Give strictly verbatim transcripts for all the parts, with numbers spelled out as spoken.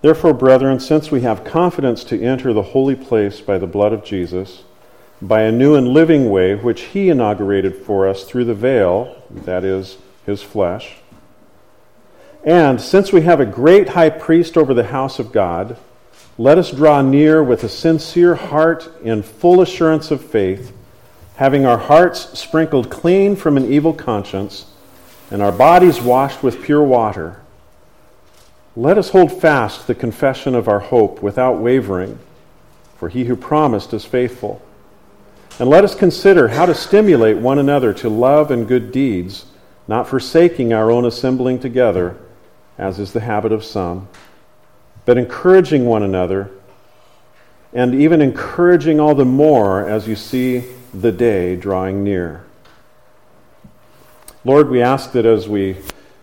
Therefore, brethren, since we have confidence to enter the holy place by the blood of Jesus, by a new and living way which he inaugurated for us through the veil, that is, his flesh, and since we have a great high priest over the house of God, let us draw near with a sincere heart in full assurance of faith, having our hearts sprinkled clean from an evil conscience and our bodies washed with pure water. Let us hold fast the confession of our hope without wavering, for he who promised is faithful. And let us consider how to stimulate one another to love and good deeds, not forsaking our own assembling together, as is the habit of some, but encouraging one another, and even encouraging all the more as you see the day drawing near. Lord, we ask that as we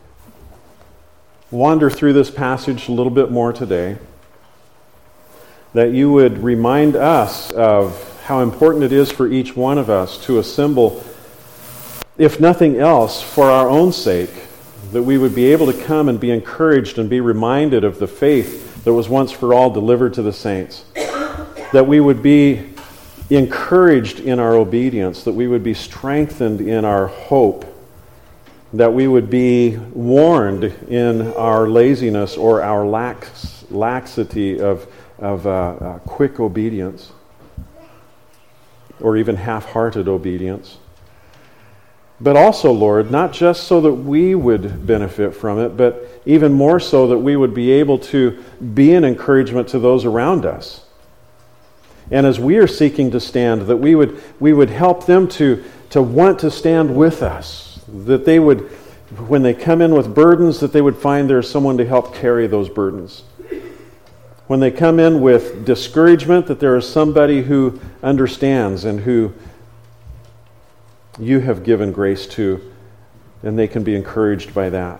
wander through this passage a little bit more today, that you would remind us of how important it is for each one of us to assemble, if nothing else, for our own sake, that we would be able to come and be encouraged and be reminded of the faith that was once for all delivered to the saints, that we would be encouraged in our obedience, that we would be strengthened in our hope, that we would be warned in our laziness or our lax, laxity of, of uh, uh, quick obedience, or even half-hearted obedience. But also, Lord, not just so that we would benefit from it, but even more so that we would be able to be an encouragement to those around us. And as we are seeking to stand, that we would we would help them to, to want to stand with us, that they would, when they come in with burdens, that they would find there's someone to help carry those burdens. When they come in with discouragement, that there is somebody who understands and who you have given grace to, and they can be encouraged by that.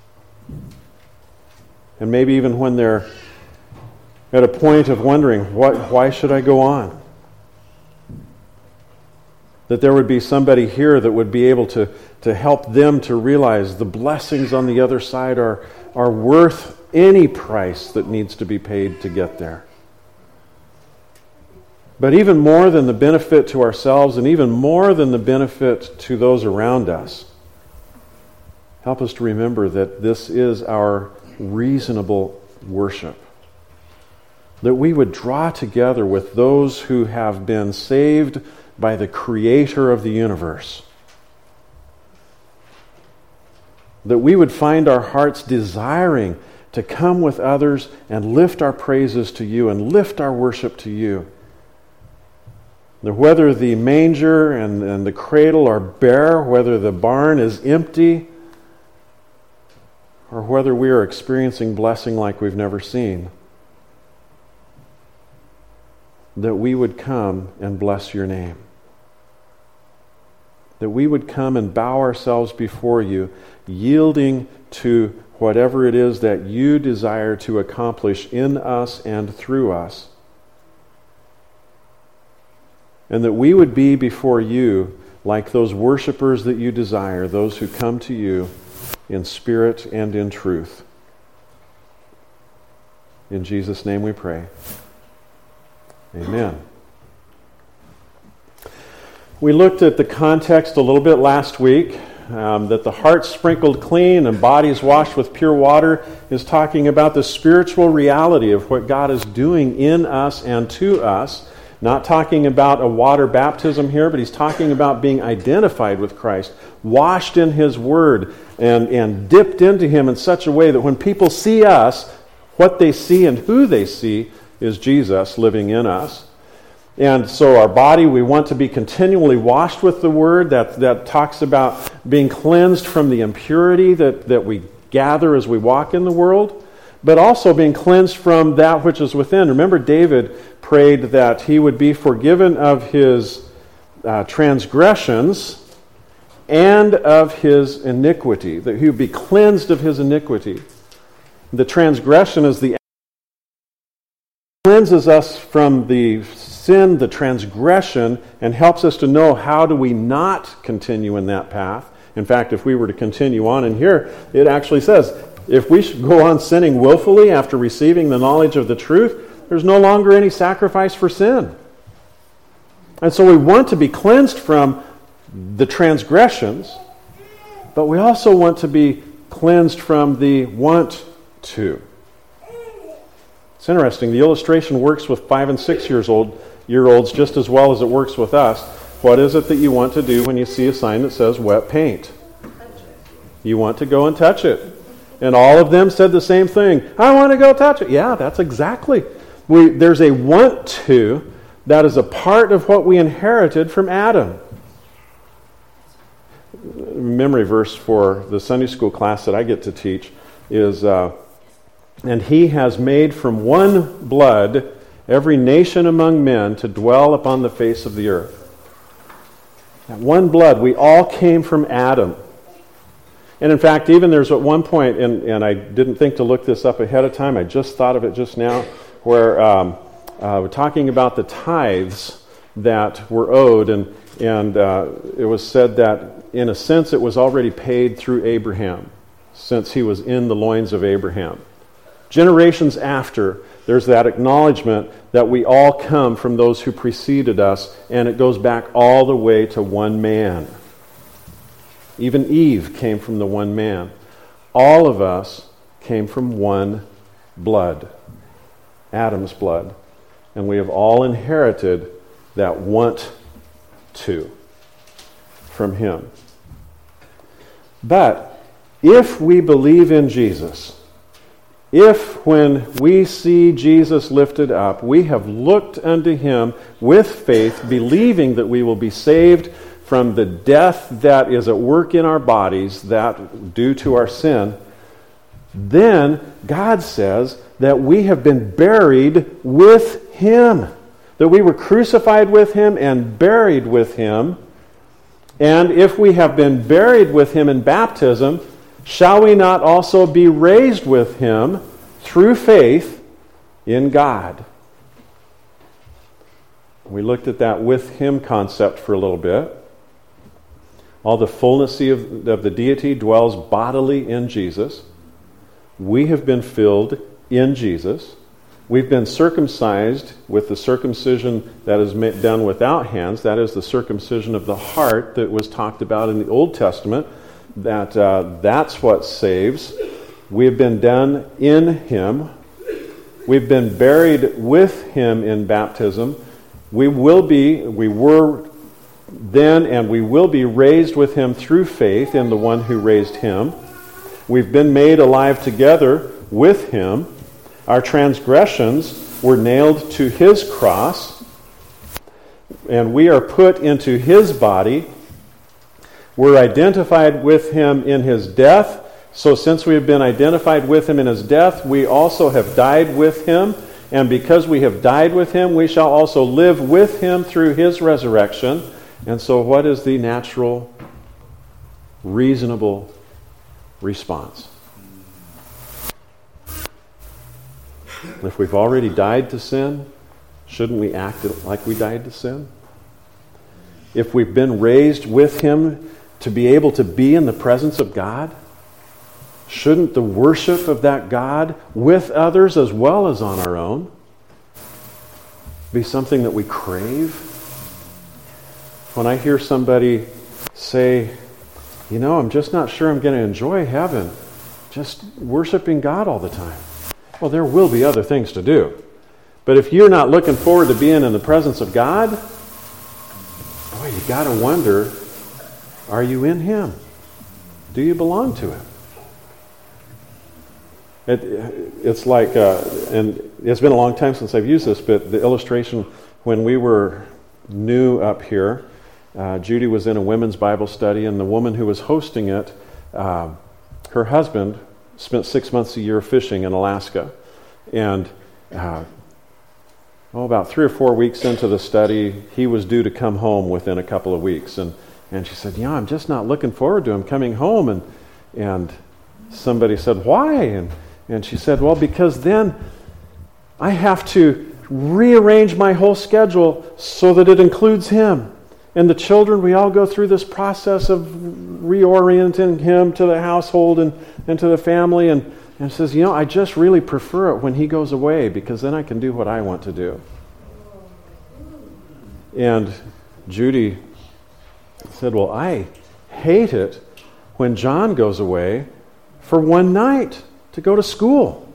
And maybe even when they're at a point of wondering, what, why should I go on? That there would be somebody here that would be able to, to help them to realize the blessings on the other side are, are worth any price that needs to be paid to get there. But even more than the benefit to ourselves, and even more than the benefit to those around us, help us to remember that this is our reasonable worship. That we would draw together with those who have been saved by the Creator of the universe. That we would find our hearts desiring to come with others and lift our praises to you and lift our worship to you. That whether the manger and, and the cradle are bare, whether the barn is empty, or whether we are experiencing blessing like we've never seen, that we would come and bless your name. That we would come and bow ourselves before you, yielding to whatever it is that you desire to accomplish in us and through us. And that we would be before you like those worshipers that you desire, those who come to you in spirit and in truth. In Jesus' name we pray. Amen. We looked at the context a little bit last week, um, that the heart sprinkled clean and bodies washed with pure water is talking about the spiritual reality of what God is doing in us and to us. Not talking about a water baptism here, but he's talking about being identified with Christ, washed in his word, and, and dipped into him in such a way that when people see us, what they see and who they see is Jesus living in us. And so our body, we want to be continually washed with the word. That, that talks about being cleansed from the impurity that, that we gather as we walk in the world, but also being cleansed from that which is within. Remember, David prayed that he would be forgiven of his uh, transgressions and of his iniquity, that he would be cleansed of his iniquity. The transgression is the cleanses us from the sin, the transgression, and helps us to know how do we not continue in that path. In fact, if we were to continue on in here, it actually says, if we should go on sinning willfully after receiving the knowledge of the truth, there's no longer any sacrifice for sin. And so we want to be cleansed from the transgressions, but we also want to be cleansed from the want to. It's interesting. The illustration works with five and six years old year olds just as well as it works with us. What is it that you want to do when you see a sign that says wet paint? You want to go and touch it. And all of them said the same thing. I want to go touch it. Yeah, that's exactly. We, there's a want to that is a part of what we inherited from Adam. Memory verse for the Sunday school class that I get to teach is, uh, and he has made from one blood every nation among men to dwell upon the face of the earth. That one blood, we all came from Adam. And in fact, even there's at one point, and, and I didn't think to look this up ahead of time, I just thought of it just now, where um, uh, we're talking about the tithes that were owed, and, and uh, it was said that in a sense it was already paid through Abraham, since he was in the loins of Abraham. Generations after, there's that acknowledgement that we all come from those who preceded us, and it goes back all the way to one man. Even Eve came from the one man. All of us came from one blood, Adam's blood. And we have all inherited that want to from him. But if we believe in Jesus, if when we see Jesus lifted up, we have looked unto him with faith, believing that we will be saved from the death that is at work in our bodies, that due to our sin, then God says that we have been buried with him, that we were crucified with him and buried with him. And if we have been buried with him in baptism, shall we not also be raised with him through faith in God? We looked at that with him concept for a little bit. All the fullness of, of the deity dwells bodily in Jesus. We have been filled in Jesus. We've been circumcised with the circumcision that is done without hands. That is the circumcision of the heart that was talked about in the Old Testament. That uh, that's what saves. We have been done in him. We've been buried with him in baptism. We will be, we were then and we will be raised with him through faith in the one who raised him. We've been made alive together with him. Our transgressions were nailed to his cross, and we are put into his body. We're identified with him in his death. So since we have been identified with him in his death, we also have died with him. And because we have died with him, we shall also live with him through his resurrection. And so what is the natural, reasonable response? If we've already died to sin, shouldn't we act like we died to sin? If we've been raised with him to be able to be in the presence of God, shouldn't the worship of that God with others as well as on our own be something that we crave? When I hear somebody say, you know, I'm just not sure I'm going to enjoy heaven, just worshiping God all the time. Well, there will be other things to do. But if you're not looking forward to being in the presence of God, boy, you got to wonder, are you in him? Do you belong to him? It, it's like, uh, and it's been a long time since I've used this, but the illustration when we were new up here, uh, Judy was in a women's Bible study, and the woman who was hosting it, uh, her husband spent six months a year fishing in Alaska. And uh, oh, about three or four weeks into the study, he was due to come home within a couple of weeks. And, and she said, yeah, I'm just not looking forward to him coming home. And and somebody said, why? And, and she said, well, because then I have to rearrange my whole schedule so that it includes him. And the children, we all go through this process of reorienting him to the household and, and to the family. And, and says, you know, I just really prefer it when he goes away because then I can do what I want to do. And Judy said, well, I hate it when John goes away for one night to go to school.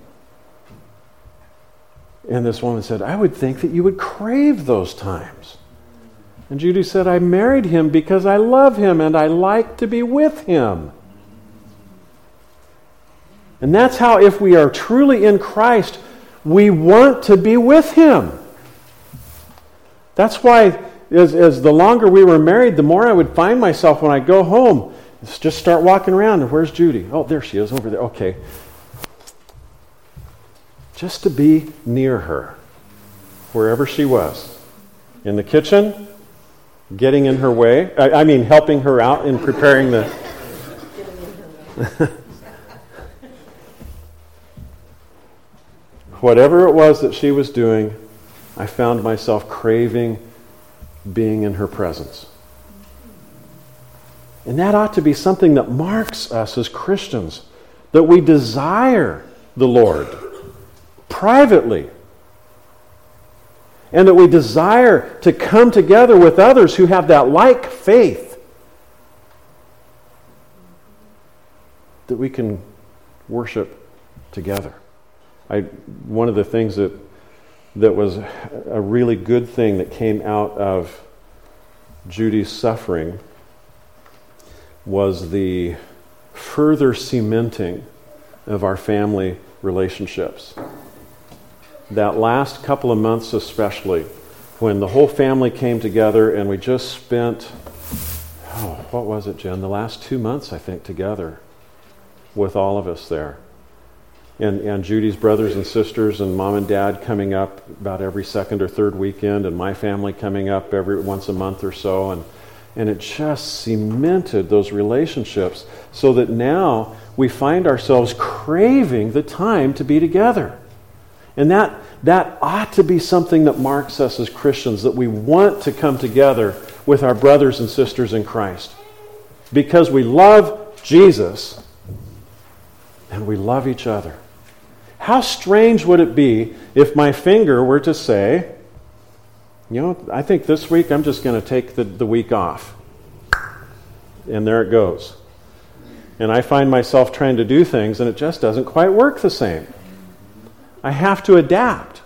And this woman said, I would think that you would crave those times. And Judy said, I married him because I love him and I like to be with him. And that's how, if we are truly in Christ, we want to be with him. That's why, as, as the longer we were married, the more I would find myself when I go home, just start walking around. And where's Judy? Oh, there she is, over there. Okay. Just to be near her, wherever she was. In the kitchen, getting in her way. I, I mean, helping her out in preparing the... Whatever it was that she was doing, I found myself craving being in her presence. And that ought to be something that marks us as Christians, that we desire the Lord privately, and that we desire to come together with others who have that like faith, that we can worship together. I, one of the things that that was a really good thing that came out of Judy's suffering was the further cementing of our family relationships. That last couple of months especially, when the whole family came together and we just spent, oh, what was it, Jen? The last two months, I think, together with all of us there. And, and Judy's brothers and sisters and mom and dad coming up about every second or third weekend, and my family coming up every once a month or so. And, and it just cemented those relationships so that now we find ourselves craving the time to be together. And that, that ought to be something that marks us as Christians, that we want to come together with our brothers and sisters in Christ. Because we love Jesus and we love each other. How strange would it be if my finger were to say, you know, I think this week I'm just going to take the, the week off. And there it goes. And I find myself trying to do things and it just doesn't quite work the same. I have to adapt.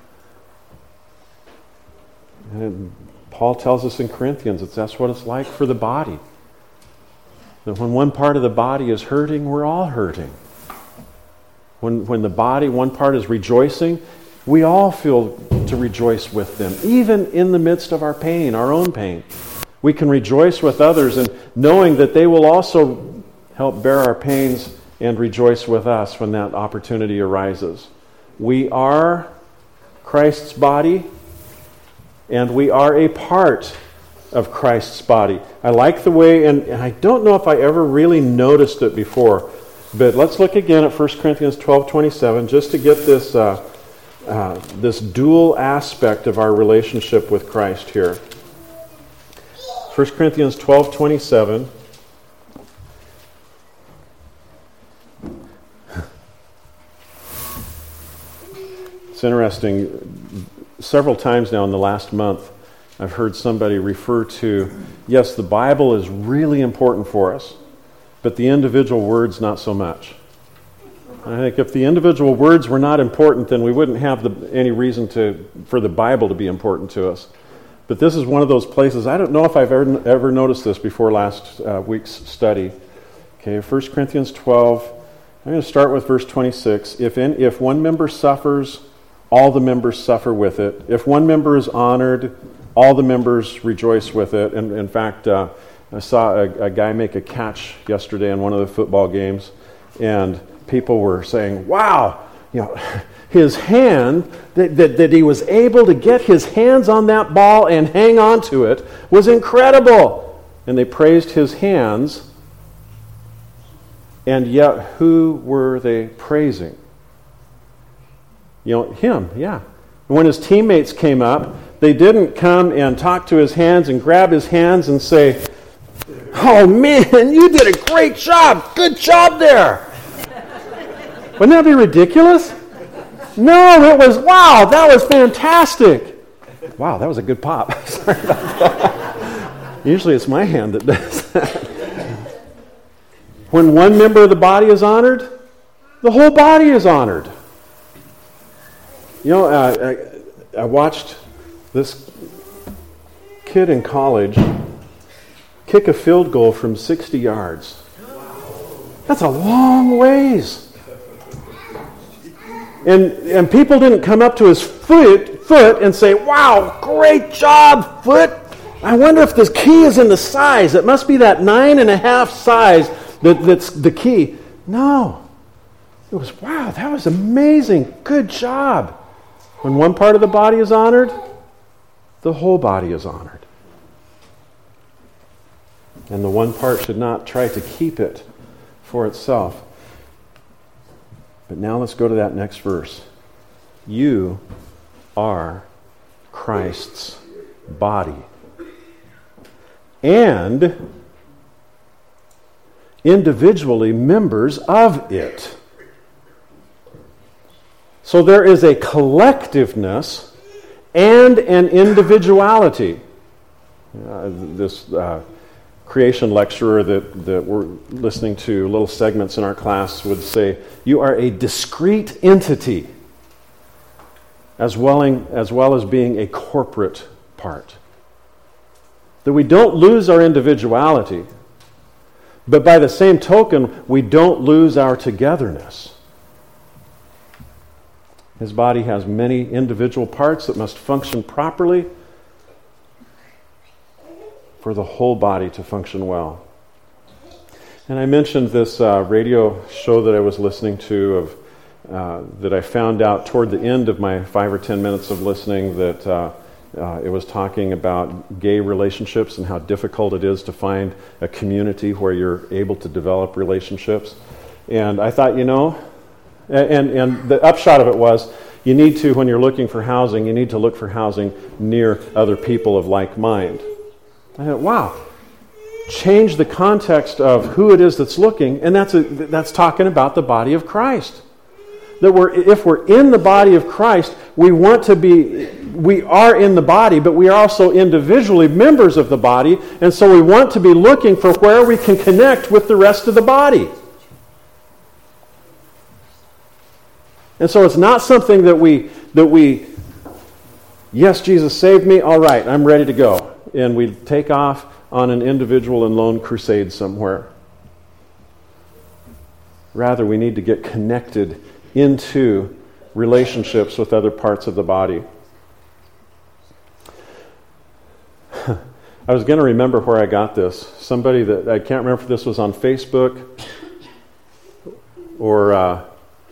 And Paul tells us in Corinthians that that's what it's like for the body. That when one part of the body is hurting, we're all hurting. When when the body, one part is rejoicing, we all feel to rejoice with them, even in the midst of our pain, our own pain. We can rejoice with others, and knowing that they will also help bear our pains and rejoice with us when that opportunity arises. We are Christ's body, and we are a part of Christ's body. I like the way, and, and I don't know if I ever really noticed it before, but let's look again at First Corinthians twelve twenty-seven just to get this uh, uh, this dual aspect of our relationship with Christ here. First Corinthians twelve twenty-seven. It's interesting. Several times now in the last month, I've heard somebody refer to, yes, the Bible is really important for us, but the individual words not so much. I think if the individual words were not important, then we wouldn't have the, any reason to for the Bible to be important to us. But this is one of those places, I don't know if I've ever, ever noticed this before last uh, week's study. Okay, First Corinthians twelve, I'm going to start with verse twenty-six. If in, if one member suffers, all the members suffer with it. If one member is honored, all the members rejoice with it. And in fact, uh, I saw a, a guy make a catch yesterday in one of the football games, and people were saying, wow, you know, his hand, that, that, that he was able to get his hands on that ball and hang on to it was incredible. And they praised his hands, and yet who were they praising? You know, him, yeah. When his teammates came up, They didn't come and talk to his hands and grab his hands and say, "Oh man, you did a great job. Good job there." Wouldn't that be ridiculous? No, it was, "Wow, that was fantastic." Wow, that was a good pop. Sorry about that. Usually it's my hand that does that. When one member of the body is honored, the whole body is honored. You know, uh, I, I watched this kid in college kick a field goal from sixty yards. That's a long ways. And and people didn't come up to his foot foot and say, "Wow, great job, foot. I wonder if the key is in the size. It must be that nine and a half size that, that's the key." No. It was, "Wow, that was amazing. Good job." When one part of the body is honored, the whole body is honored. And the one part should not try to keep it for itself. But now let's go to that next verse. You are Christ's body, and individually members of it. So there is a collectiveness and an individuality. Uh, this uh, creation lecturer that, that we're listening to, little segments in our class, would say, you are a discrete entity as well, as well as being a corporate part. That we don't lose our individuality, but by the same token, we don't lose our togetherness. His body has many individual parts that must function properly for the whole body to function well. And I mentioned this uh, radio show that I was listening to of uh, that I found out toward the end of my five or ten minutes of listening that uh, uh, it was talking about gay relationships and how difficult it is to find a community where you're able to develop relationships. And I thought, you know, and, and the upshot of it was, you need to, when you're looking for housing, you need to look for housing near other people of like mind. I thought, wow, change the context of who it is that's looking, and that's a, that's talking about the body of Christ. That we're, if we're in the body of Christ, we want to be, we are in the body, but we are also individually members of the body, and so we want to be looking for where we can connect with the rest of the body. And so it's not something that we, that we, yes, Jesus saved me, all right, I'm ready to go. And we take off on an individual and lone crusade somewhere. Rather, we need to get connected into relationships with other parts of the body. I was going to remember where I got this. Somebody that, I can't remember if this was on Facebook or uh,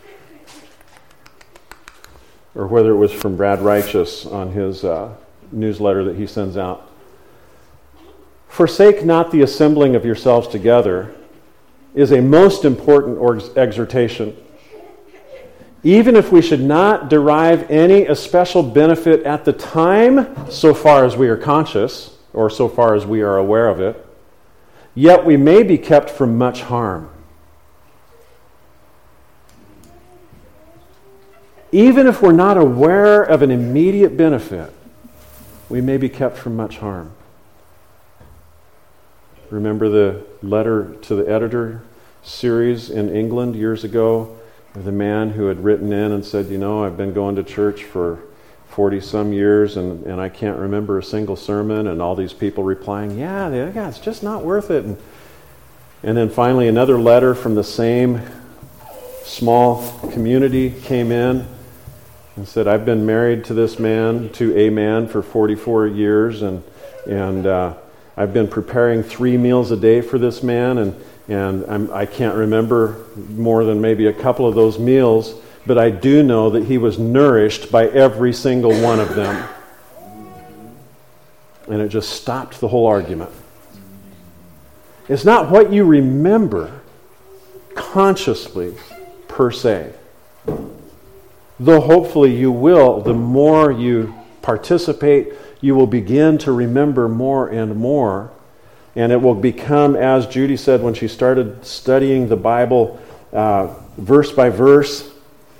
or whether it was from Brad Righteous on his uh, newsletter that he sends out. Forsake not the assembling of yourselves together is a most important exhortation. Even if we should not derive any especial benefit at the time, so far as we are conscious, or so far as we are aware of it, yet we may be kept from much harm. Even if we're not aware of an immediate benefit, we may be kept from much harm. Remember the letter to the editor series in England years ago? The man who had written in and said, you know, I've been going to church for forty-some years and, and I can't remember a single sermon, and all these people replying, yeah, yeah, it's just not worth it. And, and then finally another letter from the same small community came in and said, I've been married to this man, to a man, for forty-four years, and and uh, I've been preparing three meals a day for this man, and and I'm, I can't remember more than maybe a couple of those meals, but I do know that he was nourished by every single one of them. And it just stopped the whole argument. It's not what you remember consciously, per se. Though hopefully you will, the more you participate, you will begin to remember more and more. And it will become, as Judy said when she started studying the Bible uh, verse by verse,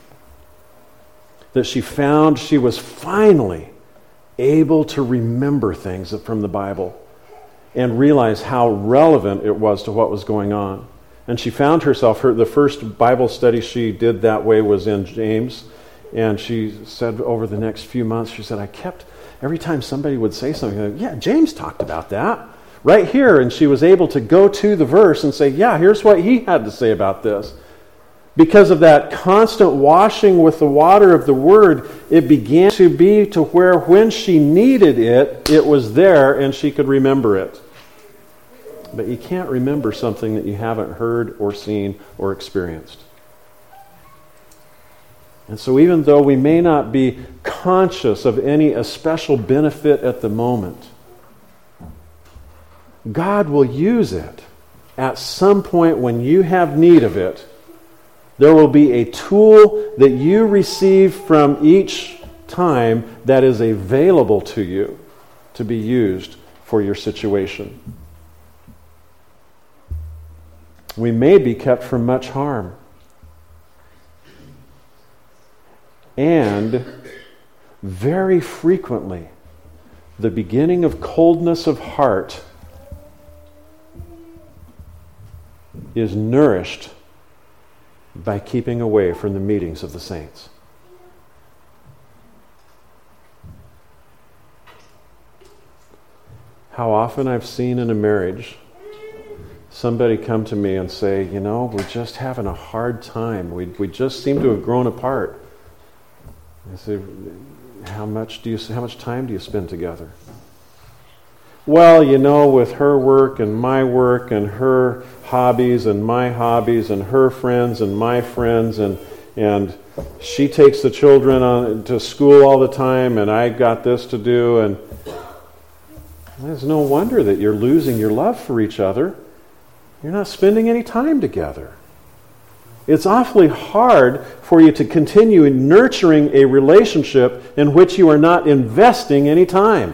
that she found she was finally able to remember things from the Bible and realize how relevant it was to what was going on. And she found herself, her, the first Bible study she did that way was in James. And she said over the next few months, she said, I kept, every time somebody would say something, yeah, James talked about that right here. And she was able to go to the verse and say, yeah, here's what he had to say about this. Because of that constant washing with the water of the Word, it began to be to where when she needed it, it was there and she could remember it. But you can't remember something that you haven't heard or seen or experienced. And so even though we may not be conscious of any especial benefit at the moment, God will use it at some point when you have need of it. There will be a tool that you receive from each time that is available to you to be used for your situation. We may be kept from much harm. And very frequently, the beginning of coldness of heart is nourished by keeping away from the meetings of the saints. How often I've seen in a marriage somebody come to me and say, you know, we're just having a hard time. We we just seem to have grown apart. I say, how much do you how much time do you spend together? Well, you know, with her work and my work and her hobbies and my hobbies and her friends and my friends and and she takes the children on to school all the time and I got this to do, and there's no wonder that you're losing your love for each other. You're not spending any time together. It's awfully hard for you to continue in nurturing a relationship in which you are not investing any time.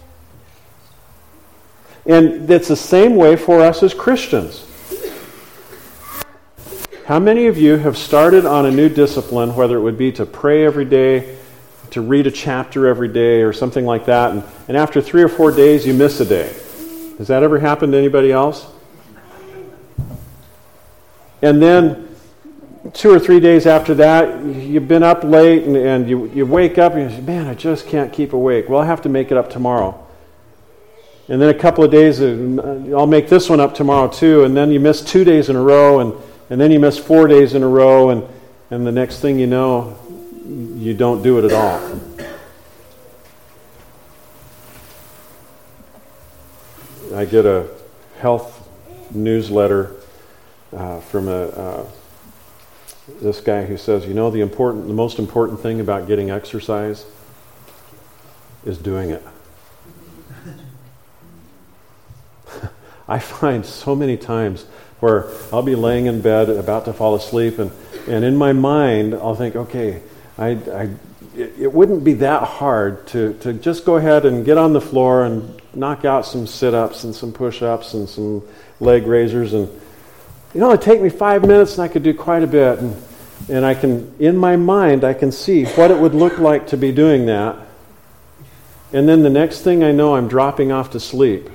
And it's the same way for us as Christians. How many of you have started on a new discipline, whether it would be to pray every day, to read a chapter every day, or something like that, and, and after three or four days you miss a day? Has that ever happened to anybody else? And then two or three days after that, you've been up late and, and you, you wake up and you say, man, I just can't keep awake. Well, I'll have to make it up tomorrow. And then a couple of days, I'll make this one up tomorrow too. And then you miss two days in a row, and, and then you miss four days in a row, and, and the next thing you know, you don't do it at all. I get a health newsletter uh, from a uh, this guy who says, you know, the important, the most important thing about getting exercise is doing it. I find so many times where I'll be laying in bed about to fall asleep, and, and in my mind I'll think, okay, I, I it, it wouldn't be that hard to, to just go ahead and get on the floor and knock out some sit-ups and some push-ups and some leg raisers, and you know, it'd take me five minutes and I could do quite a bit, and and I can, in my mind, I can see what it would look like to be doing that, and then the next thing I know, I'm dropping off to sleep.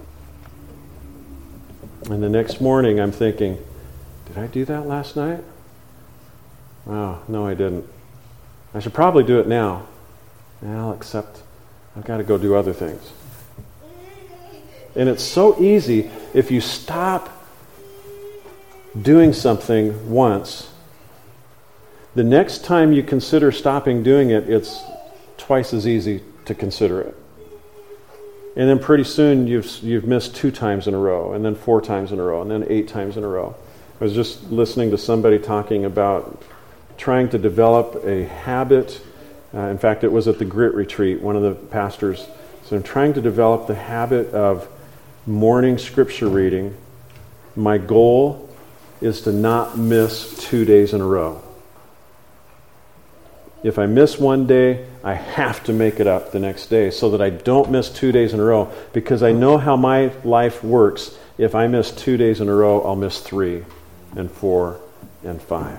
And the next morning I'm thinking, did I do that last night? Oh, no, I didn't. I should probably do it now. Well, except I've got to go do other things. And it's so easy if you stop doing something once, the next time you consider stopping doing it, it's twice as easy to consider it. And then pretty soon you've you've missed two times in a row, and then four times in a row, and then eight times in a row. I was just listening to somebody talking about trying to develop a habit. Uh, in fact, it was at the Grit Retreat, one of the pastors. So I'm trying to develop the habit of morning scripture reading. My goal is to not miss two days in a row. If I miss one day, I have to make it up the next day so that I don't miss two days in a row, because I know how my life works. If I miss two days in a row, I'll miss three and four and five.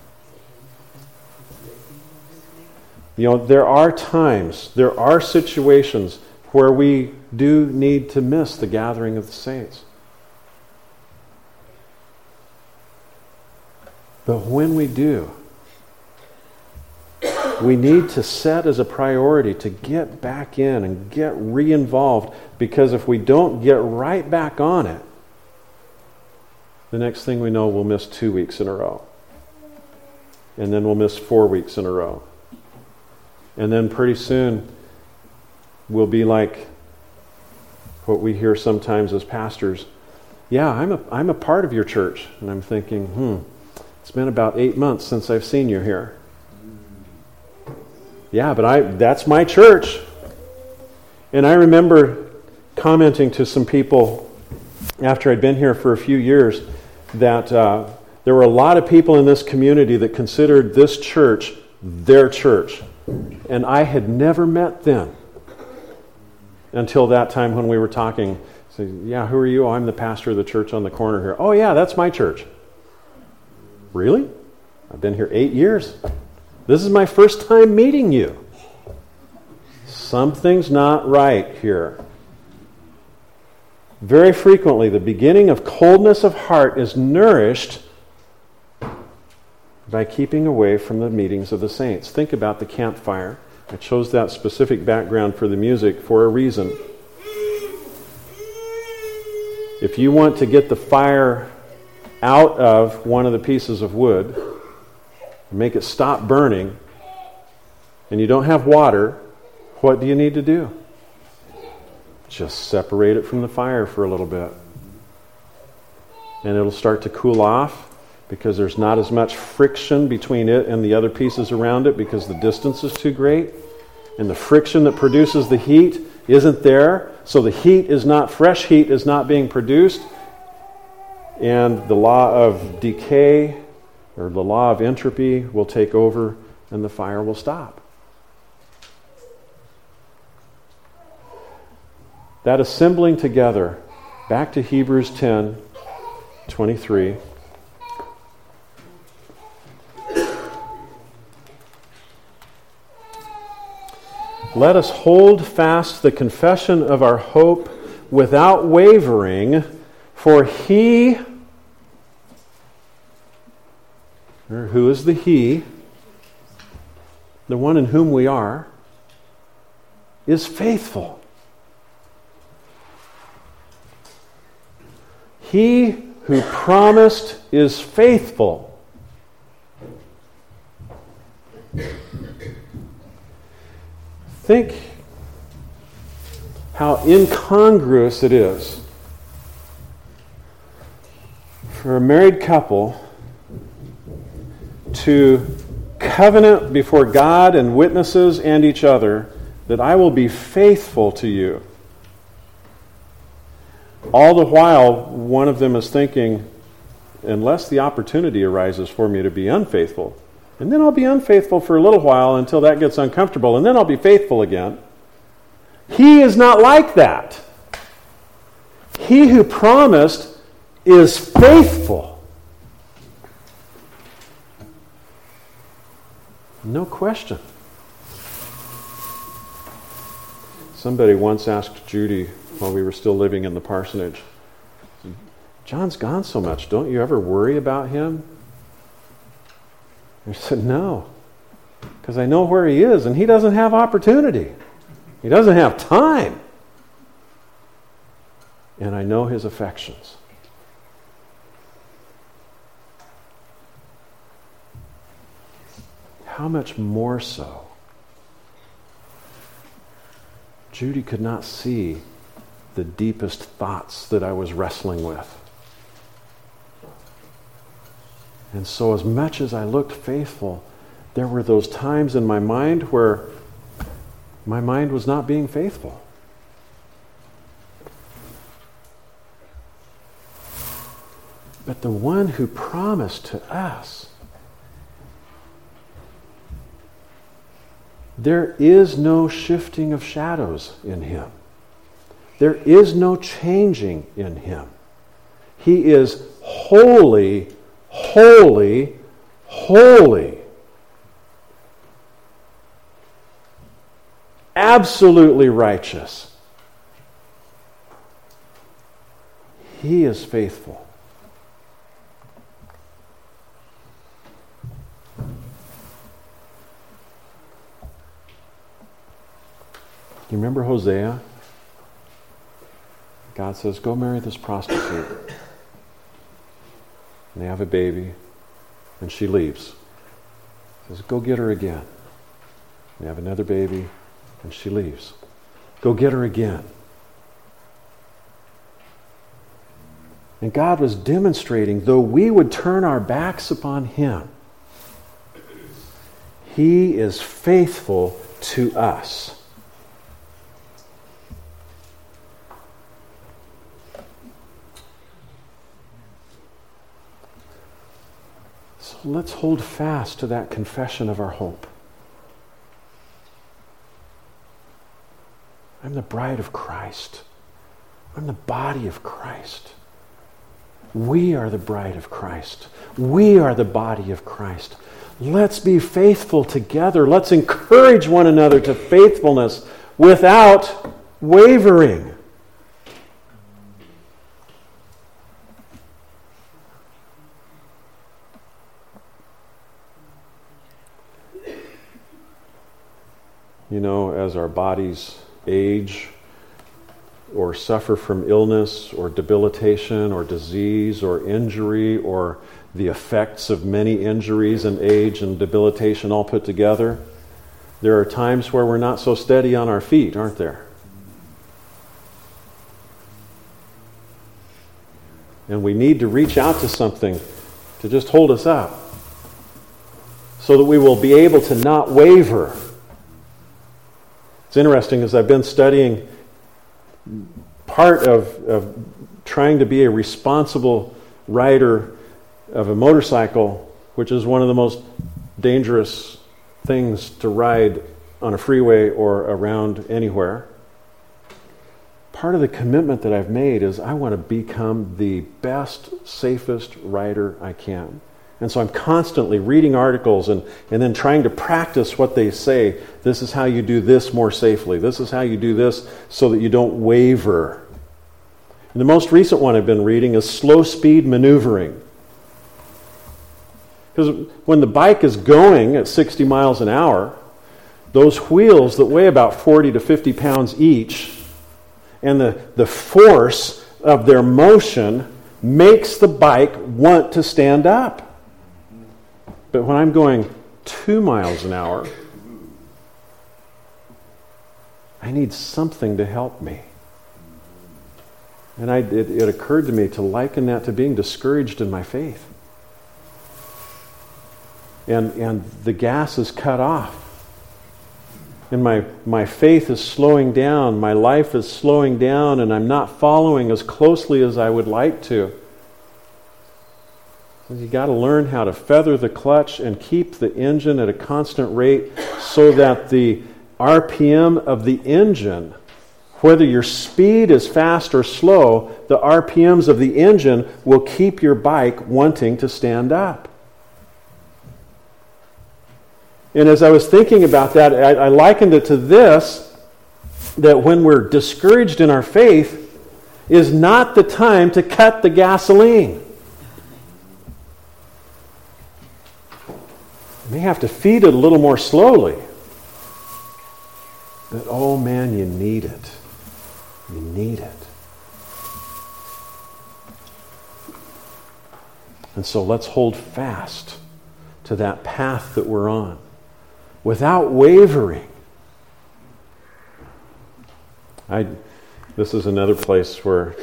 You know, there are times, there are situations where we do need to miss the gathering of the saints. But when we do, we need to set as a priority to get back in and get re-involved, because if we don't get right back on it, the next thing we know, we'll miss two weeks in a row. And then we'll miss four weeks in a row. And then pretty soon, we'll be like what we hear sometimes as pastors. Yeah, I'm a, I'm a part of your church. And I'm thinking, hmm, it's been about eight months since I've seen you here. Yeah, but I that's my church. And I remember commenting to some people after I'd been here for a few years that uh, there were a lot of people in this community that considered this church their church. And I had never met them until that time when we were talking. So, yeah, who are you? Oh, I'm the pastor of the church on the corner here. Oh, yeah, that's my church. Really? I've been here eight years. This is my first time meeting you. Something's not right here. Very frequently, the beginning of coldness of heart is nourished by keeping away from the meetings of the saints. Think about the campfire. I chose that specific background for the music for a reason. If you want to get the fire out of one of the pieces of wood, make it stop burning, and you don't have water, what do you need to do? Just separate it from the fire for a little bit. And it'll start to cool off because there's not as much friction between it and the other pieces around it because the distance is too great. And the friction that produces the heat isn't there, so the heat is not, fresh heat is not being produced. And the law of decay or the law of entropy will take over and the fire will stop. That assembling together, back to Hebrews ten twenty-three. Let us hold fast the confession of our hope without wavering, for he, or who is the he, the one in whom we are, is faithful. He who promised is faithful. Think how incongruous it is for a married couple to covenant before God and witnesses and each other that I will be faithful to you. All the while, one of them is thinking, unless the opportunity arises for me to be unfaithful, and then I'll be unfaithful for a little while until that gets uncomfortable, and then I'll be faithful again. He is not like that. He who promised is faithful. No question. Somebody once asked Judy while we were still living in the parsonage, John's gone so much, don't you ever worry about him? I said, no, because I know where he is, and he doesn't have opportunity. He doesn't have time. And I know his affections. How much more so? Judy could not see the deepest thoughts that I was wrestling with. And so as much as I looked faithful, there were those times in my mind where my mind was not being faithful. But the one who promised to us There is no shifting of shadows in him. There is no changing in him. He is holy, holy, holy. Absolutely righteous. He is faithful. You remember Hosea? God says, go marry this prostitute. And they have a baby, and she leaves. He says, go get her again. And they have another baby, and she leaves. Go get her again. And God was demonstrating, though we would turn our backs upon him, he is faithful to us. So let's hold fast to that confession of our hope. I'm the bride of Christ. I'm the body of Christ. We are the bride of Christ. We are the body of Christ. Let's be faithful together. Let's encourage one another to faithfulness without wavering. You know, as our bodies age or suffer from illness or debilitation or disease or injury or the effects of many injuries and age and debilitation all put together, there are times where we're not so steady on our feet, aren't there? And we need to reach out to something to just hold us up so that we will be able to not waver. It's interesting, as I've been studying, part of, of trying to be a responsible rider of a motorcycle, which is one of the most dangerous things to ride on a freeway or around anywhere. Part of the commitment that I've made is I want to become the best, safest rider I can. And so I'm constantly reading articles and, and then trying to practice what they say. This is how you do this more safely. This is how you do this so that you don't waver. And the most recent one I've been reading is slow speed maneuvering. Because when the bike is going at sixty miles an hour, those wheels that weigh about forty to fifty pounds each, and the, the force of their motion makes the bike want to stand up. But when I'm going two miles an hour, I need something to help me. And I, it, it occurred to me to liken that to being discouraged in my faith. And, and the gas is cut off. And my, my faith is slowing down. My life is slowing down, and I'm not following as closely as I would like to. You got to learn how to feather the clutch and keep the engine at a constant rate so that the R P M of the engine, whether your speed is fast or slow, the R P Ms of the engine will keep your bike wanting to stand up. And as I was thinking about that, I, I likened it to this, that when we're discouraged in our faith is not the time to cut the gasoline. You may have to feed it a little more slowly. But oh man, you need it. You need it. And so let's hold fast to that path that we're on without wavering. I, this is another place where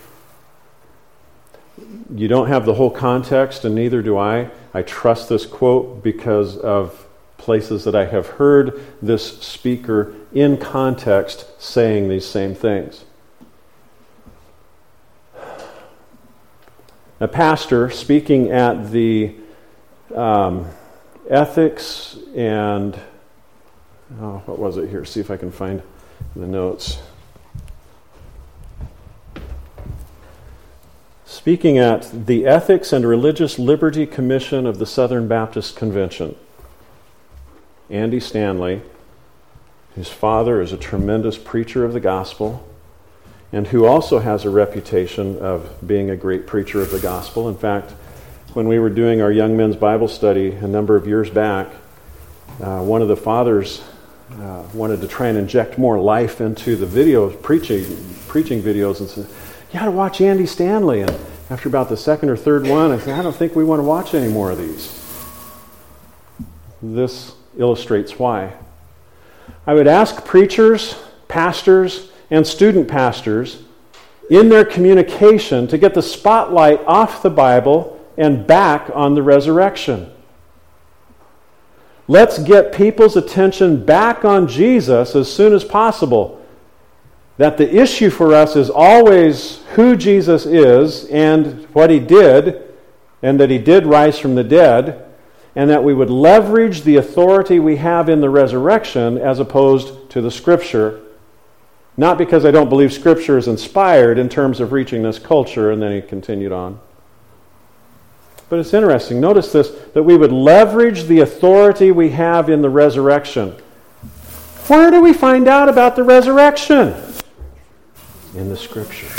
you don't have the whole context, and neither do I. I trust this quote because of places that I have heard this speaker in context saying these same things. A pastor speaking at the um, ethics and Oh, what was it here? See if I can find the notes. Speaking at the Ethics and Religious Liberty Commission of the Southern Baptist Convention, Andy Stanley, whose father is a tremendous preacher of the gospel, and who also has a reputation of being a great preacher of the gospel. In fact, when we were doing our young men's Bible study a number of years back, uh, one of the fathers uh, wanted to try and inject more life into the videos, preaching, preaching videos, and said, "You got to watch Andy Stanley." And after about the second or third one, I said, "I don't think we want to watch any more of these." This illustrates why. I would ask preachers, pastors, and student pastors in their communication to get the spotlight off the Bible and back on the resurrection. Let's get people's attention back on Jesus as soon as possible. That the issue for us is always who Jesus is and what he did, and that he did rise from the dead, and that we would leverage the authority we have in the resurrection as opposed to the Scripture. Not because I don't believe Scripture is inspired in terms of reaching this culture, and then he continued on. But it's interesting, notice this, that we would leverage the authority we have in the resurrection. Where do we find out about the resurrection? In the Scriptures.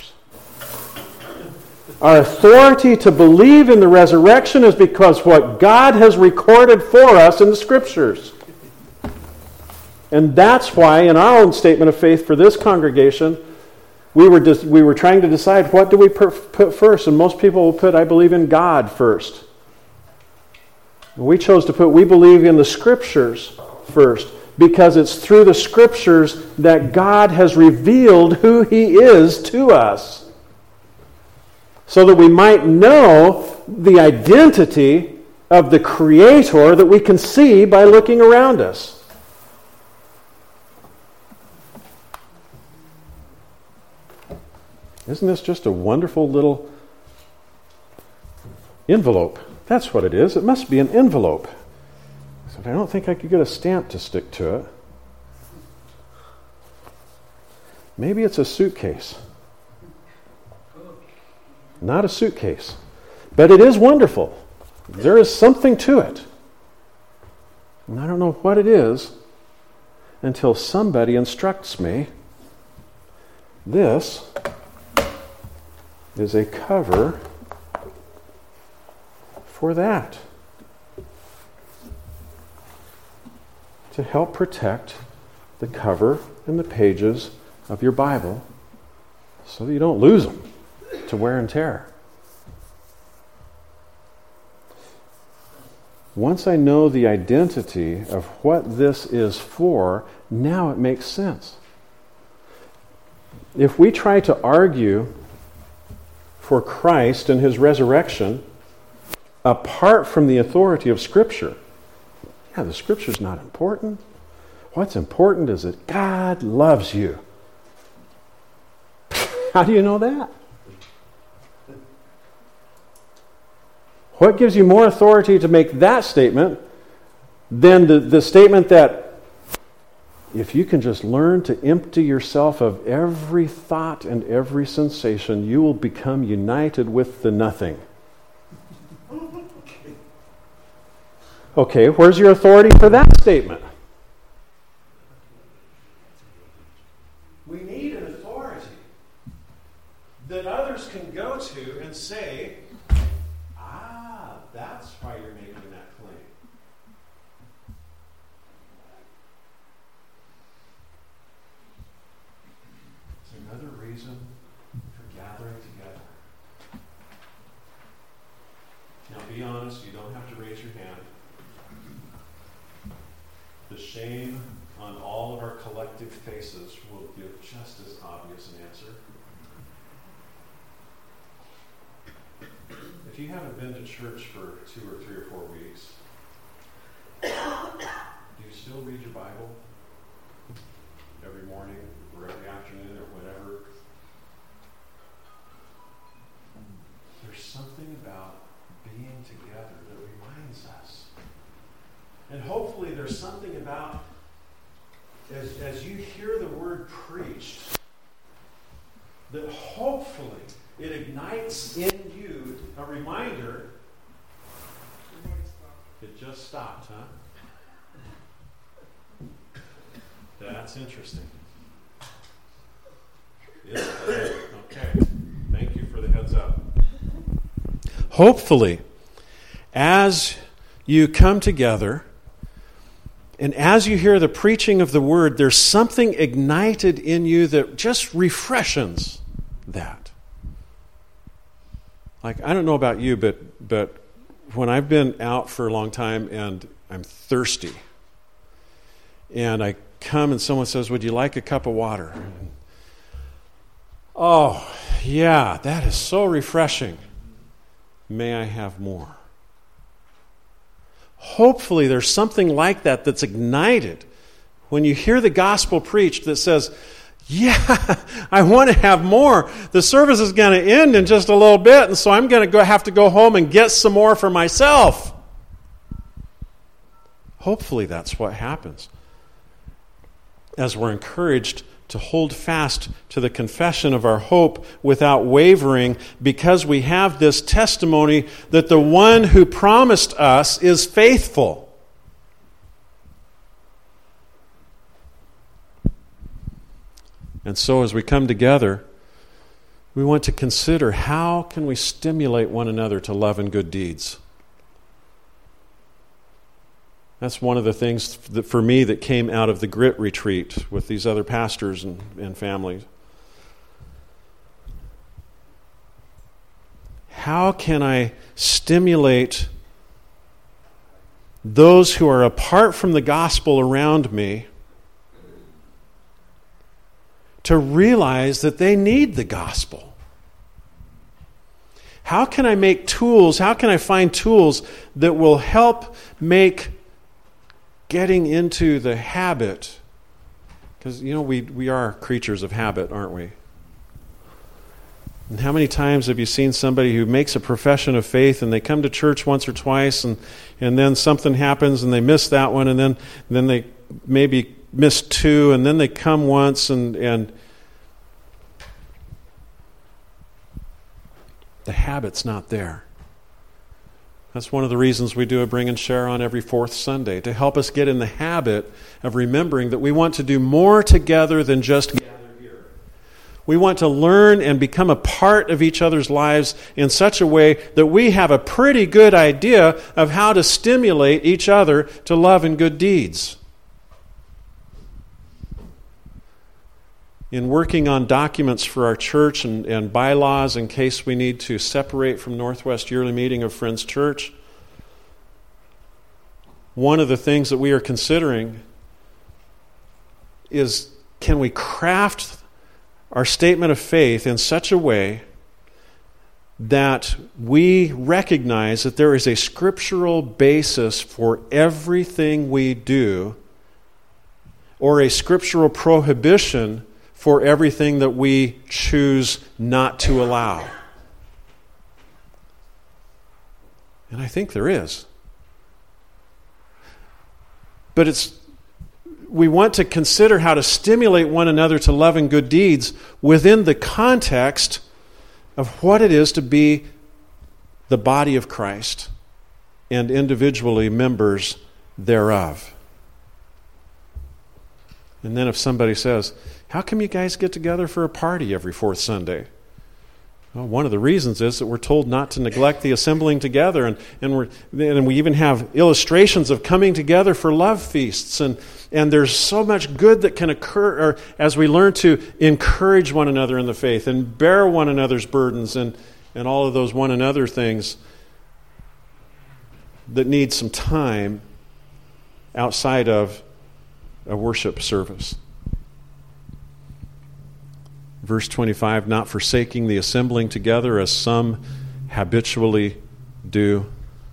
Our authority to believe in the resurrection is because what God has recorded for us in the Scriptures. And that's why in our own statement of faith for this congregation, we were dis- we were trying to decide what do we per- put first. And most people will put, I believe in God first. We chose to put, we believe in the Scriptures first, because it's through the Scriptures that God has revealed who he is to us. So that we might know the identity of the Creator that we can see by looking around us. Isn't this just a wonderful little envelope? That's what it is. It must be an envelope. So I don't think I could get a stamp to stick to it. Maybe it's a suitcase. Not a suitcase. But it is wonderful. There is something to it. And I don't know what it is until somebody instructs me. This is a cover for that. To help protect the cover and the pages of your Bible so that you don't lose them to wear and tear. Once I know the identity of what this is for, now it makes sense. If we try to argue for Christ and his resurrection apart from the authority of Scripture, yeah, the Scripture's not important. What's important is that God loves you. How do you know that? What gives you more authority to make that statement than the, the statement that if you can just learn to empty yourself of every thought and every sensation, you will become united with the nothing? Okay, where's your authority for that statement? We need an authority that others can go to and say, ah, that's why you're making that claim. It's another reason for gathering together. Now be honest, you don't have to raise your hand. The shame on all of our collective faces will give just as obvious an answer. If you haven't been to church for two or three or four weeks, do you still read your Bible every morning or every afternoon or whatever? There's something about being together that reminds us. And hopefully there's something about as, as you hear the word preached, that hopefully it ignites in you a reminder. It just stopped, huh? That's interesting. Yes, okay. Thank you for the heads up. Hopefully, as you come together and as you hear the preaching of the word, there's something ignited in you that just refreshes that. Like, I don't know about you, but but when I've been out for a long time and I'm thirsty, and I come and someone says, "Would you like a cup of water?" Oh, yeah, that is so refreshing. May I have more? Hopefully there's something like that that's ignited when you hear the gospel preached that says, yeah, I want to have more. The service is going to end in just a little bit, and so I'm going to go have to go home and get some more for myself. Hopefully that's what happens as we're encouraged to hold fast to the confession of our hope without wavering, because we have this testimony that the one who promised us is faithful. And so as we come together, we want to consider, how can we stimulate one another to love and good deeds? That's one of the things that for me that came out of the Grit retreat with these other pastors and, and families. How can I stimulate those who are apart from the gospel around me to realize that they need the gospel? How can I make tools, how can I find tools that will help make getting into the habit, because, you know, we, we are creatures of habit, aren't we? And how many times have you seen somebody who makes a profession of faith and they come to church once or twice and, and then something happens and they miss that one, and then, and then they maybe miss two, and then they come once and, and the habit's not there. That's one of the reasons we do a Bring and Share on every fourth Sunday, to help us get in the habit of remembering that we want to do more together than just gather here. We want to learn and become a part of each other's lives in such a way that we have a pretty good idea of how to stimulate each other to love and good deeds. In working on documents for our church and, and bylaws in case we need to separate from Northwest Yearly Meeting of Friends Church, one of the things that we are considering is, can we craft our statement of faith in such a way that we recognize that there is a scriptural basis for everything we do, or a scriptural prohibition for everything that we choose not to allow? And I think there is. But it's we want to consider how to stimulate one another to love and good deeds within the context of what it is to be the body of Christ and individually members thereof. And then if somebody says, "How come you guys get together for a party every fourth Sunday?" Well, one of the reasons is that we're told not to neglect the assembling together, and and, we're, and we even have illustrations of coming together for love feasts, and, and there's so much good that can occur or, as we learn to encourage one another in the faith and bear one another's burdens and, and all of those one another things that need some time outside of a worship service. Verse twenty-five, not forsaking the assembling together as some habitually do,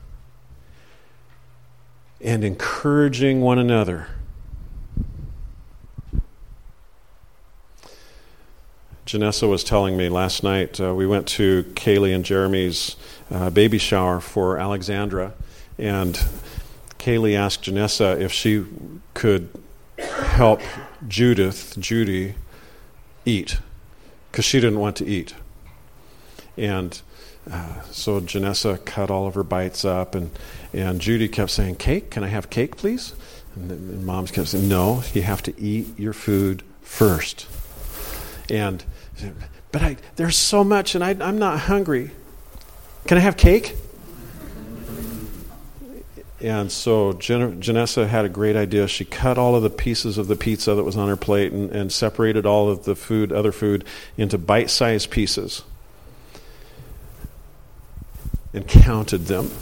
and encouraging one another. Janessa was telling me last night, uh, we went to Kaylee and Jeremy's uh, baby shower for Alexandra, and Kaylee asked Janessa if she could help Judith, Judy, eat, because she didn't want to eat. And uh, so Janessa cut all of her bites up, and, and Judy kept saying, "Cake? Can I have cake, please?" And, and Mom kept saying, "No, you have to eat your food first." And, but I, there's so much, and I, I'm not hungry. Can I have cake? And so Jan- Janessa had a great idea. She cut all of the pieces of the pizza that was on her plate and, and separated all of the food, other food, into bite-sized pieces and counted them.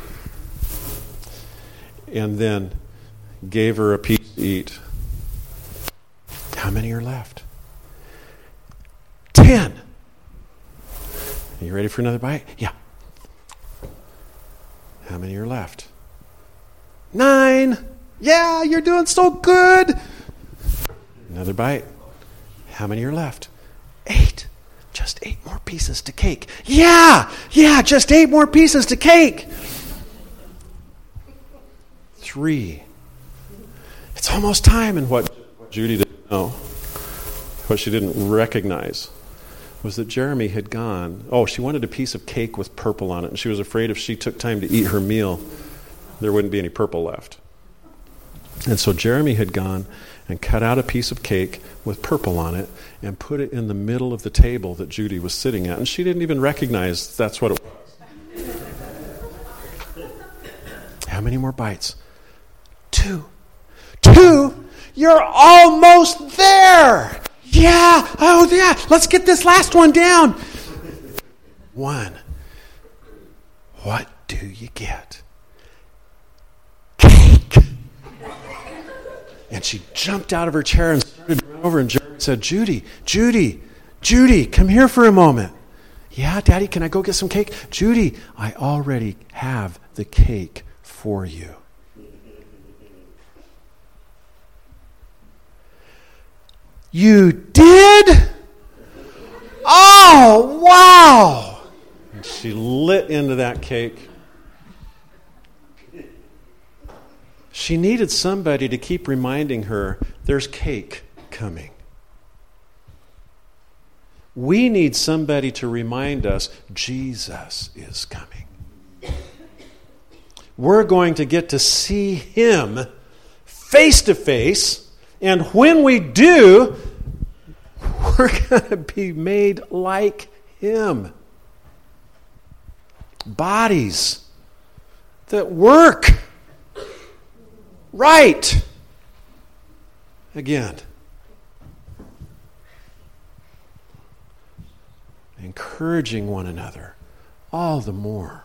And then gave her a piece to eat. How many are left? Ten. Are you ready for another bite? Yeah. How many are left? Nine. Yeah, you're doing so good. Another bite. How many are left? Eight. Just eight more pieces to cake. Yeah, yeah, just eight more pieces to cake. Three. It's almost time. And what Judy didn't know, what she didn't recognize, was that Jeremy had gone. Oh, she wanted a piece of cake with purple on it, and she was afraid if she took time to eat her meal, there wouldn't be any purple left. And so Jeremy had gone and cut out a piece of cake with purple on it and put it in the middle of the table that Judy was sitting at, and she didn't even recognize that's what it was. How many more bites? Two. Two? You're almost there! Yeah! Oh, yeah! Let's get this last one down! One. What do you get? Cake! And she jumped out of her chair and started running over, and Jeremy said, Judy, Judy, Judy, come here for a moment. Yeah, Daddy, can I go get some cake? Judy, I already have the cake for you. You did? Oh, wow! And she lit into that cake. She needed somebody to keep reminding her there's cake coming. We need somebody to remind us Jesus is coming. We're going to get to see Him face to face. And when we do, we're going to be made like Him. Bodies that work right. Again. Encouraging one another all the more.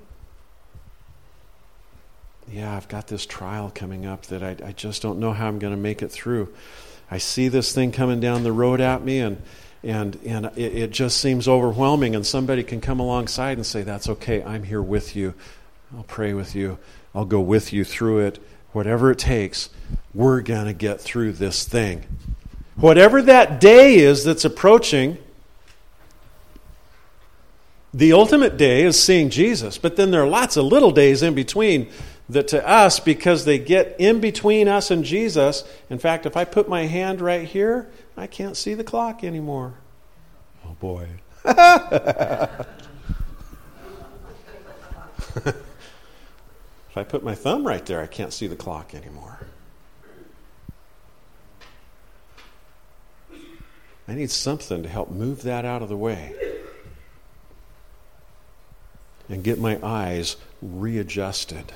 Yeah, I've got this trial coming up that I, I just don't know how I'm going to make it through. I see this thing coming down the road at me, and and and it, it just seems overwhelming, and somebody can come alongside and say, that's okay, I'm here with you. I'll pray with you. I'll go with you through it. Whatever it takes, we're going to get through this thing. Whatever that day is that's approaching, the ultimate day is seeing Jesus, but then there are lots of little days in between that to us, because they get in between us and Jesus. In fact, if I put my hand right here, I can't see the clock anymore. Oh boy. If I put my thumb right there, I can't see the clock anymore. I need something to help move that out of the way and get my eyes readjusted.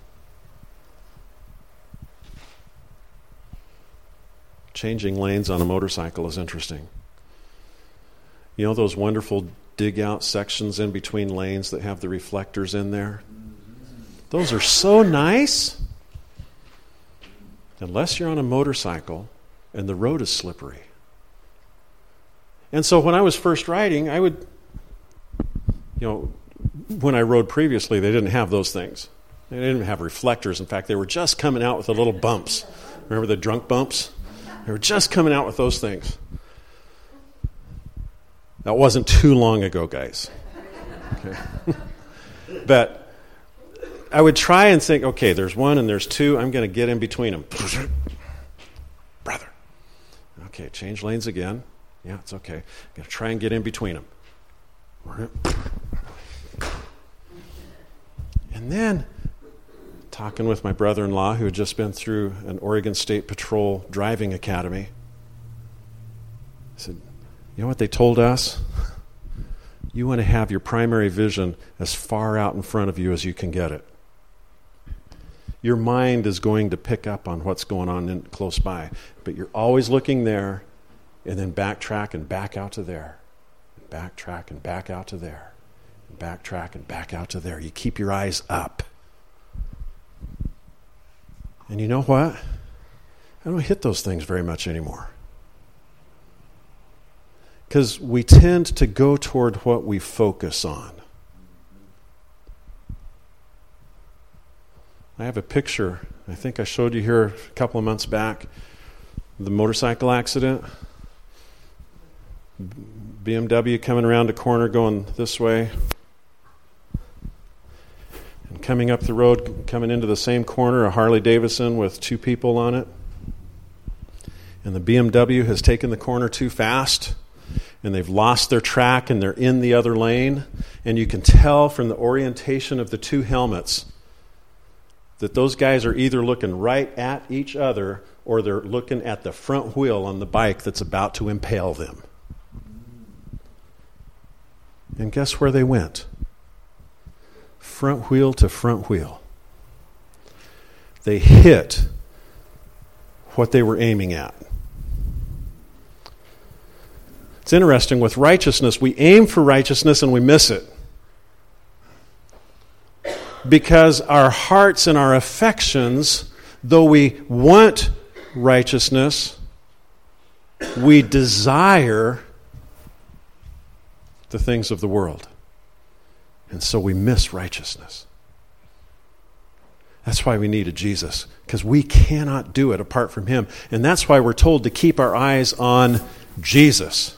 Changing lanes on a motorcycle is interesting. You know those wonderful dig-out sections in between lanes that have the reflectors in there? Those are so nice. Unless you're on a motorcycle and the road is slippery. And so when I was first riding, I would, you know, when I rode previously, they didn't have those things. They didn't have reflectors. In fact, they were just coming out with the little bumps. Remember the drunk bumps? They were just coming out with those things. That wasn't too long ago, guys. Okay. But I would try and think, okay, there's one and there's two. I'm going to get in between them. Okay, change lanes again. Yeah, it's okay. I'm going to try and get in between them. And then, talking with my brother-in-law who had just been through an Oregon State Patrol driving academy, I said, you know what they told us? You want to have your primary vision as far out in front of you as you can get it. Your mind is going to pick up on what's going on in, close by, but you're always looking there and then backtrack and back out to there. Backtrack and back out to there. Backtrack and back out to there. You keep your eyes up. And you know what? I don't hit those things very much anymore. Because we tend to go toward what we focus on. I have a picture, I think I showed you here a couple of months back, the motorcycle accident. B M W coming around a corner going this way. And coming up the road, coming into the same corner, a Harley Davidson with two people on it. And the B M W has taken the corner too fast. And they've lost their track and they're in the other lane. And you can tell from the orientation of the two helmets that those guys are either looking right at each other or they're looking at the front wheel on the bike that's about to impale them. And guess where they went? Front wheel to front wheel. They hit what they were aiming at. It's interesting, with righteousness, we aim for righteousness and we miss it. Because our hearts and our affections, though we want righteousness, we desire the things of the world. And so we miss righteousness. That's why we need a Jesus, because we cannot do it apart from Him. And that's why we're told to keep our eyes on Jesus.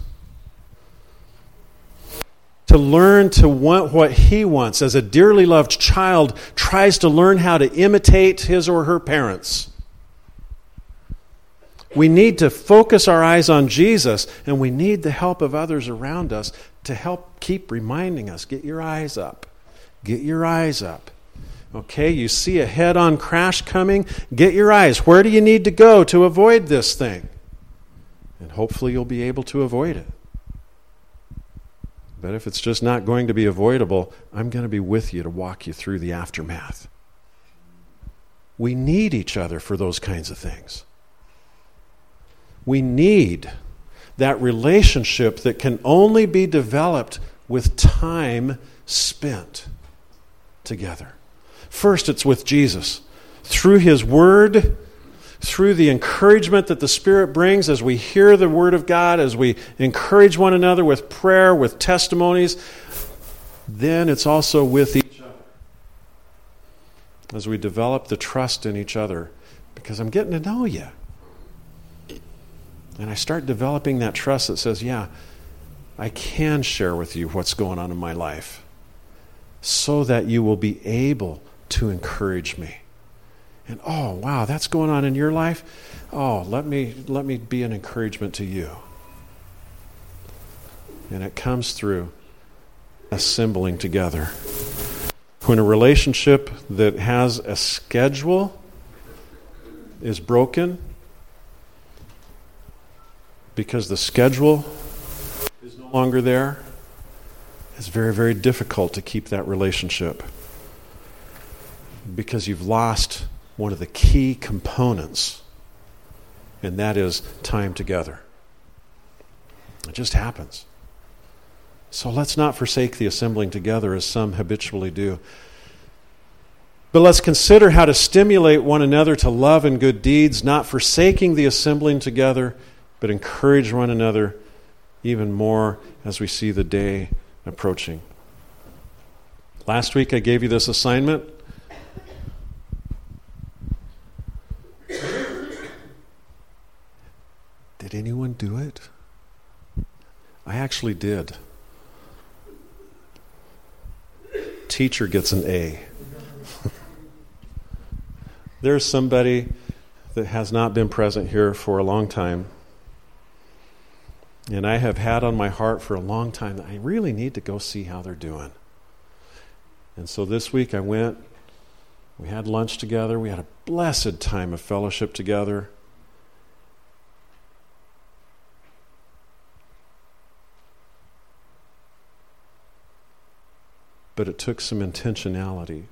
To learn to want what He wants, as a dearly loved child tries to learn how to imitate his or her parents. We need to focus our eyes on Jesus, and we need the help of others around us to help keep reminding us, get your eyes up. Get your eyes up. Okay, you see a head-on crash coming, get your eyes. Where do you need to go to avoid this thing? And hopefully you'll be able to avoid it. But if it's just not going to be avoidable, I'm going to be with you to walk you through the aftermath. We need each other for those kinds of things. We need that relationship that can only be developed with time spent together. First, it's with Jesus. Through His Word, through the encouragement that the Spirit brings as we hear the Word of God, as we encourage one another with prayer, with testimonies, then it's also with each other. As we develop the trust in each other, because I'm getting to know you. And I start developing that trust that says, yeah, I can share with you what's going on in my life so that you will be able to encourage me. And oh, wow, that's going on in your life? Oh, let me let me be an encouragement to you. And it comes through assembling together. When a relationship that has a schedule is broken, because the schedule is no longer there, it's very, very difficult to keep that relationship. Because you've lost one of the key components, and that is time together. It just happens. So let's not forsake the assembling together as some habitually do. But let's consider how to stimulate one another to love and good deeds, not forsaking the assembling together, but encourage one another even more as we see the day approaching. Last week I gave you this assignment. Did anyone do it? I actually did. Teacher gets an A. There's somebody that has not been present here for a long time. And I have had on my heart for a long time that I really need to go see how they're doing. And so this week I went, we had lunch together, we had a blessed time of fellowship together. But it took some intentionality.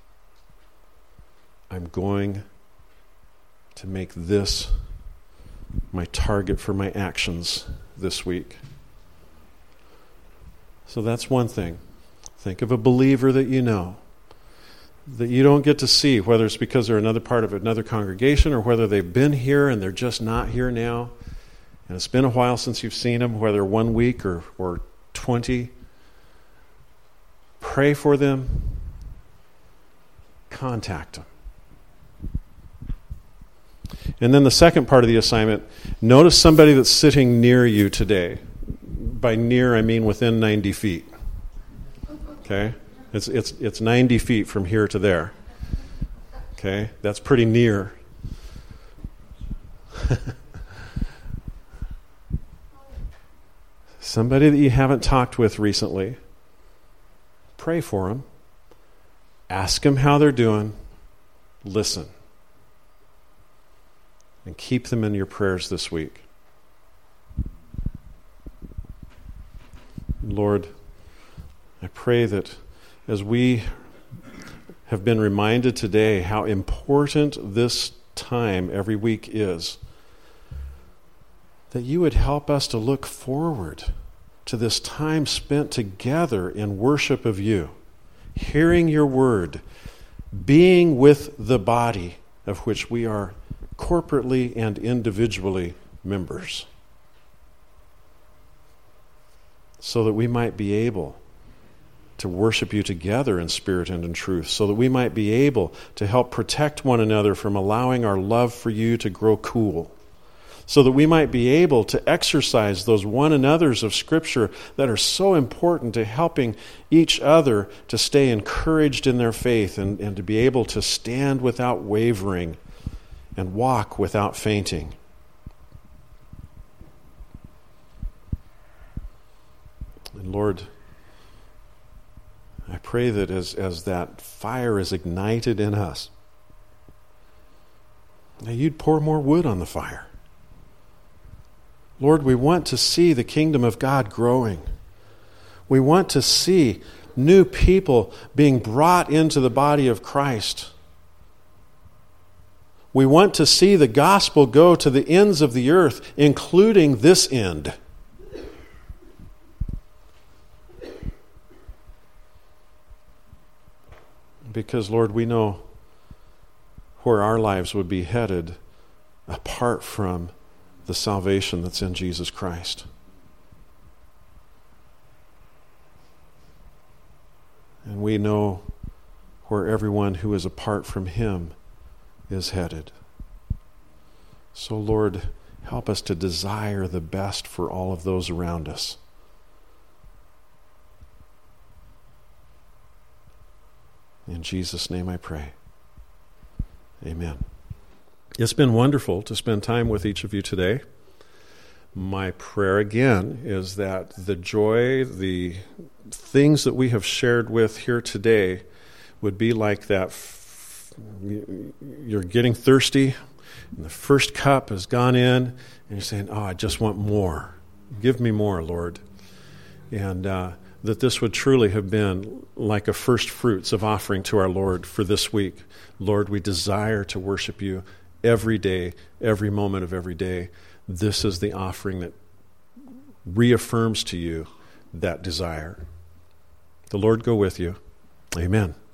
I'm going to make this my target for my actions this week. So that's one thing. Think of a believer that you know, that you don't get to see, whether it's because they're another part of another congregation or whether they've been here and they're just not here now. And it's been a while since you've seen them, whether one week or, or twenty. Pray for them. Contact them. And then the second part of the assignment, notice somebody that's sitting near you today. By near, I mean within ninety feet. Okay? It's it's it's ninety feet from here to there. Okay? That's pretty near. Somebody that you haven't talked with recently. Pray for them. Ask them how they're doing. Listen. And keep them in your prayers this week. Lord, I pray that as we have been reminded today how important this time every week is, that you would help us to look forward to this time spent together in worship of you, hearing your word, being with the body of which we are corporately and individually members, so that we might be able to worship you together in spirit and in truth, so that we might be able to help protect one another from allowing our love for you to grow cool, so that we might be able to exercise those one another's of Scripture that are so important to helping each other to stay encouraged in their faith and, and to be able to stand without wavering and walk without fainting. And Lord, I pray that as, as that fire is ignited in us, that you'd pour more wood on the fire. Lord, we want to see the kingdom of God growing. We want to see new people being brought into the body of Christ. We want to see the gospel go to the ends of the earth, including this end. Because, Lord, we know where our lives would be headed apart from the salvation that's in Jesus Christ. And we know where everyone who is apart from Him is headed. So, Lord, help us to desire the best for all of those around us. In Jesus' name I pray. Amen. It's been wonderful to spend time with each of you today. My prayer again is that the joy, the things that we have shared with here today would be like that. F- you're getting thirsty, and the first cup has gone in, and you're saying, oh, I just want more. Give me more, Lord. And uh, that this would truly have been like a first fruits of offering to our Lord for this week. Lord, we desire to worship you every day, every moment of every day. This is the offering that reaffirms to you that desire. The Lord go with you. Amen.